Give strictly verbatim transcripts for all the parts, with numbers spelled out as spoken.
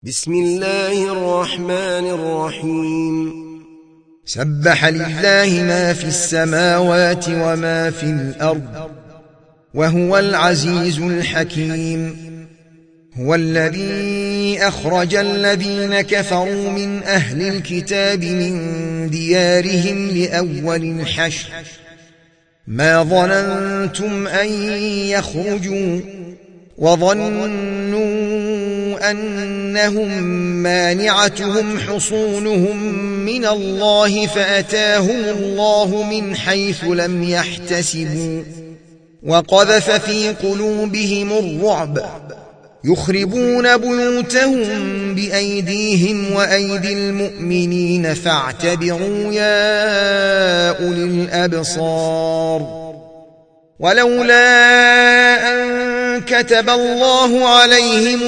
بسم الله الرحمن الرحيم سبح لله ما في السماوات وما في الأرض وهو العزيز الحكيم. هو الذي أخرج الذين كفروا من أهل الكتاب من ديارهم لأول الحشر ما ظننتم أن يخرجوا وظنوا أنهم مانعتهم حصونهم من الله فأتاهم الله من حيث لم يحتسبوا وقذف في قلوبهم الرعب يخربون بيوتهم بأيديهم وأيدي المؤمنين فاعتبروا يا أولي الأبصار. ولولا أن كتب الله عليهم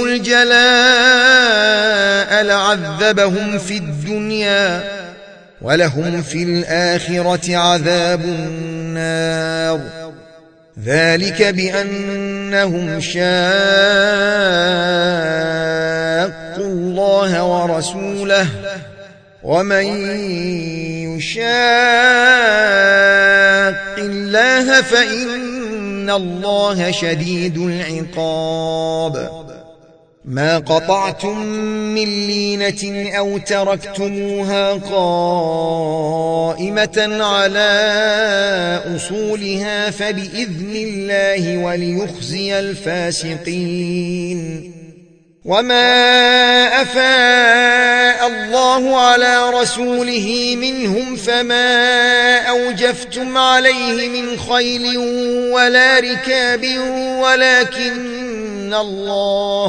الجلاء لعذبهم في الدنيا ولهم في الآخرة عذاب النار ذلك بأنهم شاقوا الله ورسوله ومن يشاق الله فإن الله شديد العقاب. ما قطعتم من لينة أو تركتموها قائمة على أصولها فبإذن الله وليخزي الفاسقين. وما أفاء الله على رسوله منهم فما أوجفتم عليه من خيل ولا ركاب ولكن الله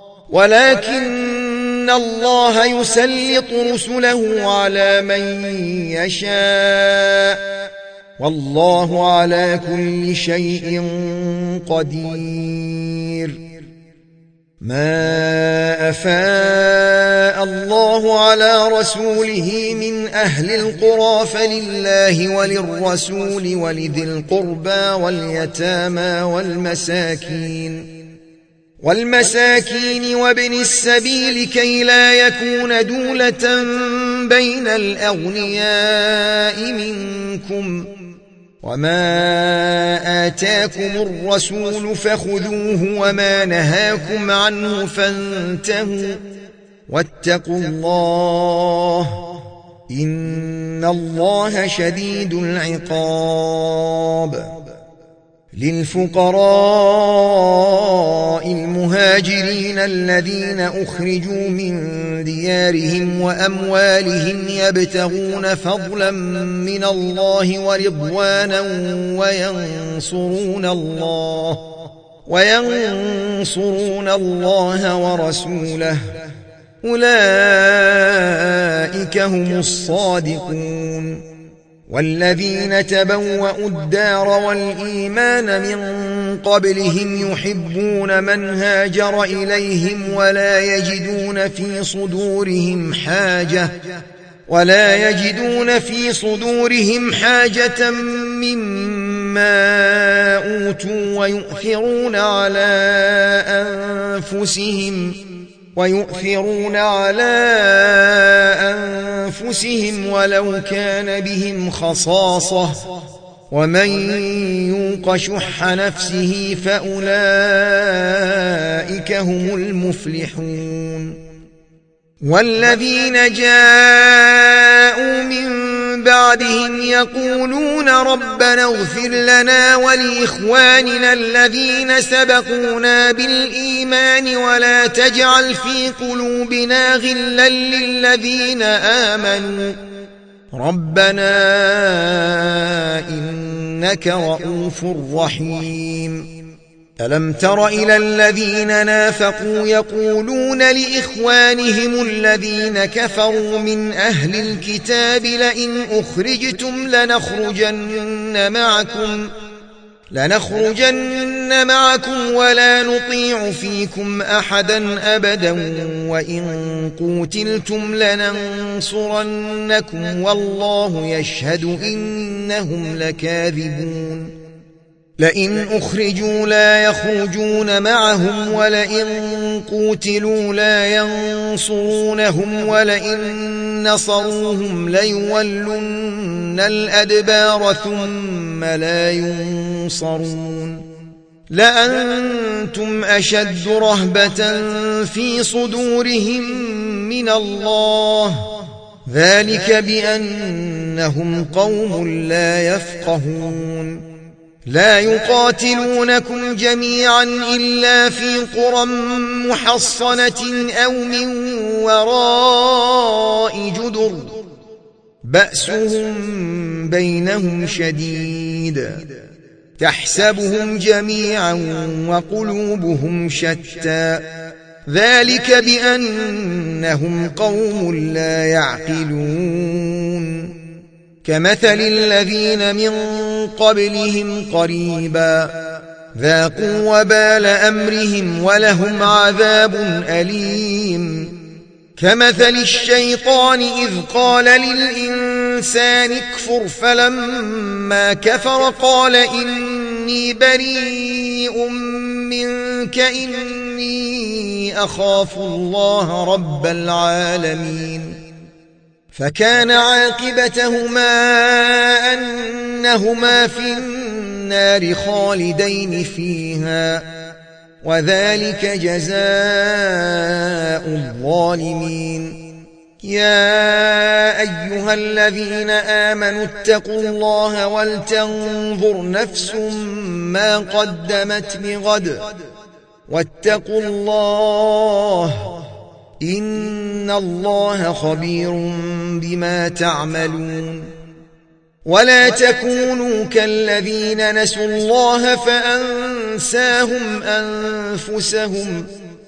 ولكن الله يسلط رسله على من يشاء والله على كل شيء قدير. ما أفاء الله على رسوله من أهل القرى فلله وللرسول ولذي القربى واليتامى والمساكين والمساكين وابن السبيل كي لا يكون دولة بين الأغنياء منكم. وما آتاكم الرسول فخذوه وما نهاكم عنه فانتهوا واتقوا الله إن الله شديد العقاب. للفقراء المهاجرين الذين أخرجوا من ديارهم وأموالهم يبتغون فضلا من الله ورضوانا وينصرون الله وينصرون الله ورسوله أولئك هم الصادقون. والذين تبوأوا الدار والإيمان من قبلهم يحبون من هاجر إليهم ولا يجدون في صدورهم حاجة ولا يجدون في صدورهم حاجة مما أوتوا ويؤثرون على أنفسهم ويؤثرون على أنفسهم ولو كان بهم خصاصة ومن يوق شح نفسه فأولئك هم المفلحون. والذين جاءوا من بعدهم يقولون ربنا اغفر لنا ولإخواننا الذين سبقونا بالإيمان ولا تجعل في قلوبنا غلا للذين آمنوا ربنا إنك رؤوف رحيم. ألم تر إلى الذين نافقوا يقولون لإخوانهم الذين كفروا من أهل الكتاب لئن أخرجتم لنخرجن معكم لنخرجن معكم ولا نطيع فيكم أحدا أبدا وإن قوتلتم لننصرنكم والله يشهد إنهم لكاذبون. لئن أخرجوا لا يخرجون معهم ولئن قوتلوا لا ينصرونهم ولئن نصروهم ليولن الأدبار ثم لا ينصرون لأنتم أشد رهبة في صدورهم من الله ذلك بأنهم قوم لا يفقهون لا يقاتلونكم جميعا إلا في قرى محصنة أو من وراء جدر بأسهم بينهم شديد تحسبهم جميعا وقلوبهم شتى ذلك بأنهم قوم لا يعقلون كمثل الذين من قبلهم قريبا ذاقوا وبال أمرهم ولهم عذاب أليم كمثل الشيطان إذ قال للإنسان اكفر فلما كفر قال إني بريء منك إني أخاف الله رب العالمين فكان عاقبتهما أنهما في النار خالدين فيها وذلك جزاء الظالمين يا أيها الذين آمنوا اتقوا الله ولتنظر نفس ما قدمت لغد واتقوا الله إن الله خبير بما تعملون ولا تكونوا كالذين نسوا الله فأنساهم أنفسهم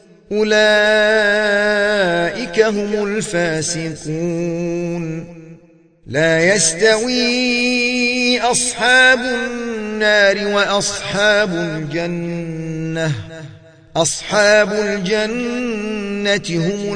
أولئك هم الفاسقون لا يستوي أصحاب النار وأصحاب الجنة أصحاب الجنة هم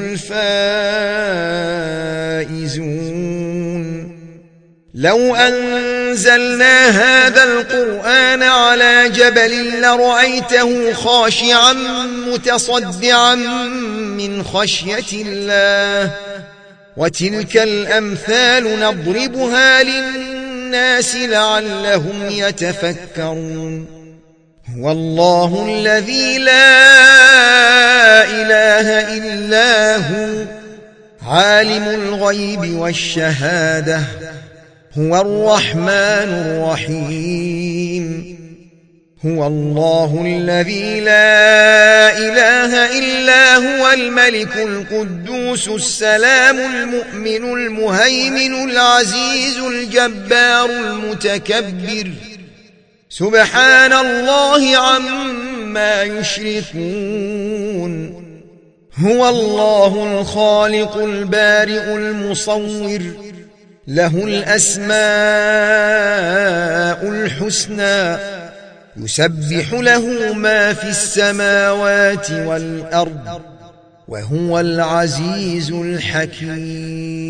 الفائزون لو أنزلنا هذا القرآن على جبل لرأيته خاشعا متصدعا من خشية الله وتلك الأمثال نضربها للناس لعلهم يتفكرون هو الله الذي لا إله إلا هو عالم الغيب والشهادة هو الرحمن الرحيم هو الله الذي لا إله إلا هو الملك القدوس السلام المؤمن المهيمن العزيز الجبار المتكبر سبحان الله عما يشركون هو الله الخالق البارئ المصور له الأسماء الحسنى يسبح له ما في السماوات والأرض وهو العزيز الحكيم.